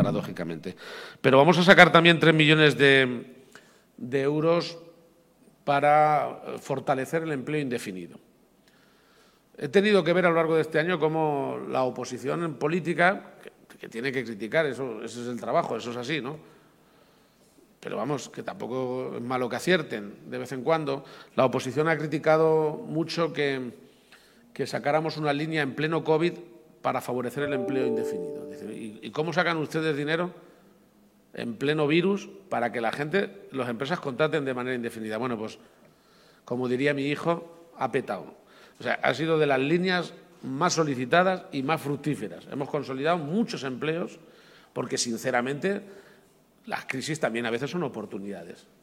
paradójicamente. Pero vamos a sacar también 3 millones de euros para fortalecer el empleo indefinido. He tenido que ver a lo largo de este año cómo la oposición en política, que tiene que criticar, ese es el trabajo, eso es así, ¿no? Pero vamos, que tampoco es malo que acierten de vez en cuando. La oposición ha criticado mucho que sacáramos una línea en pleno COVID para favorecer el empleo indefinido. ¿Y cómo sacan ustedes dinero en pleno virus para que la gente, las empresas contraten de manera indefinida? Bueno, pues, como diría mi hijo, ha petado. O sea, ha sido de las líneas más solicitadas y más fructíferas. Hemos consolidado muchos empleos porque, sinceramente, las crisis también a veces son oportunidades.